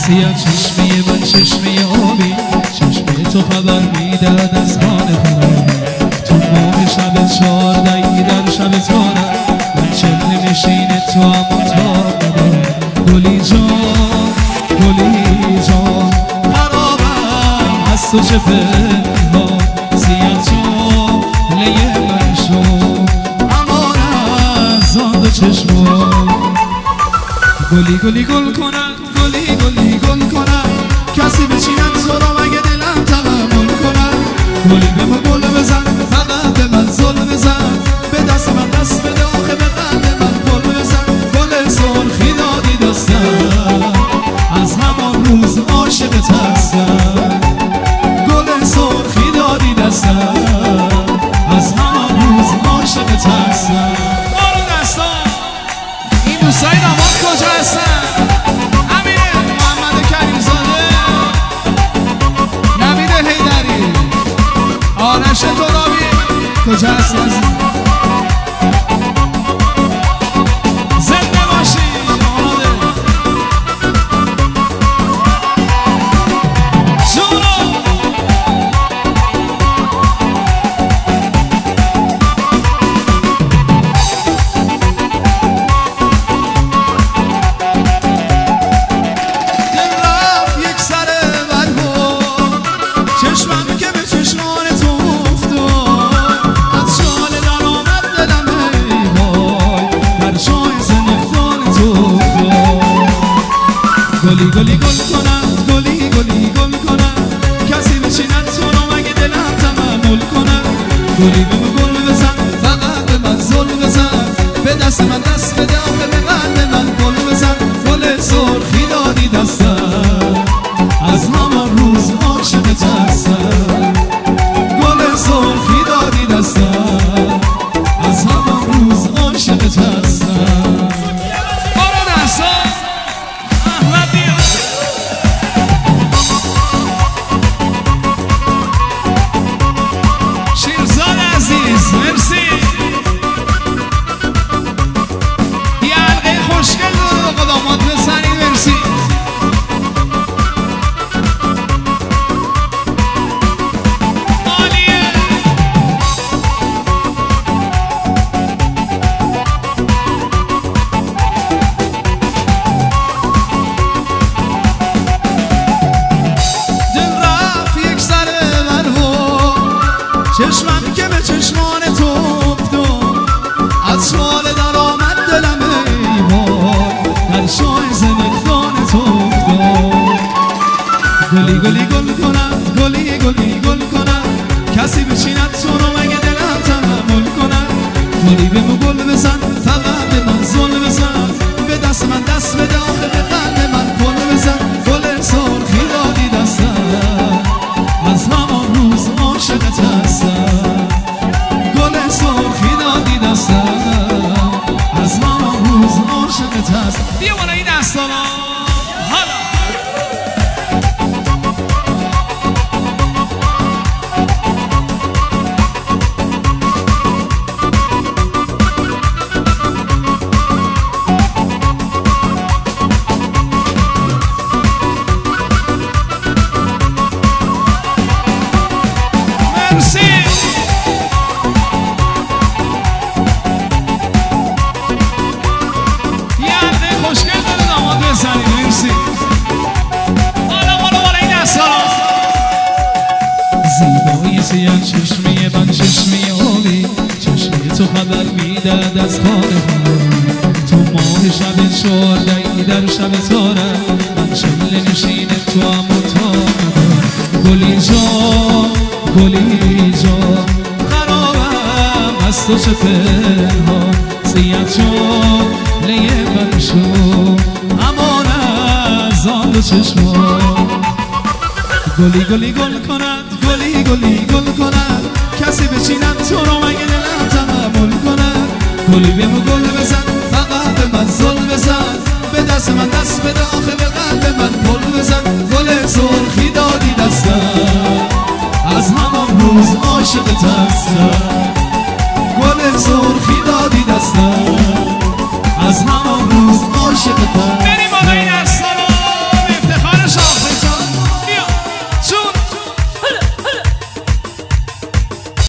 سیاه چشمی من چشمی آبی، چشمی تو خبر میداد از حال خرابی. تو ماه شب 14 در شب تاره، من چله نشین تو اما تا گلی جان گلی جان خرابم از تو چه پنهان. سیاه جاله من شو امان از آن دو چشمان. گلی گلی گل کنن، گلی گلی گل کنن، کسی بچینن تو را مگه دلم تحمل کنن. گلی به ما گل بزن، فقط به من ظلم بزن، به دست من دست بده آخه به قلب من گل بزن. گل سرخی دادی دستم، از همان روز عاشقت هستم. گل سرخی دادی دستم، از همان روز عاشقت هستم. بارو دستان این دوستای داماد کجا هستن؟ امیر محمد کریمزاده، نوید حیدری، آرش ترابی کجا هستن؟ زنده باشی آماده جونو. گلی گلی گل کنن، گلی گلی گل کنن، کسی بچینن تو رو مگه دلم تحمل کنن. گلی به من گل بزن، فقط به من ظلم بزن، به دست من دست بده آخه به قلب من گل بزن. گل سرخی دادی دستم، از همان روز عاشقت هستم. گل سرخی دادی دستم، از همان روز عاشقت هستم. بارو دستم شیرزاد عزیز، مرسی. یه حلقه خوشگل رو قدامات بزنید، مرسی. عالیه. دل رفت یک سر من و چشمم که به چشمان تو افتاد، از شال در آمد دلم ای وای، در شای زنخدان تو افتاد. گلی گلی گل کنم، گلی گلی گل کنم، کسی بچیند تو رو مگه دلم تحمل کنم. گلی به ما گل بزن، فقط به من ظلم بزن، به دست من دست بده آخه به قلب من گل بزن. گل سرخی دادی دستم، از همان روز عاشقت هستم. گل سرخی دادی دستم، از همان روز عاشقت هستم. بیا بالا این دستان حالا. زیبایی سیاه چشمی من چشمی آبی، چشمی تو خبر میداد از حال خرابی. تو ماه شب 14 در شب تاره، من چله نشین تو اما تا گلی جان گلی جان خرابم از تو چه پنهان. سیاه جاله من شو امان از آن دو چشمان. گلی گلی گل کنن، گلی گلی گل کنن، کسی بچینن تو رو مگه دلم تحمل کنن. گلی به ما گل بزن، فقط به من ظلم بزن، به دست من دست بده آخه به قلب من گل بزن. گل سرخی دادی دستم، از همان روز عاشقت هستم.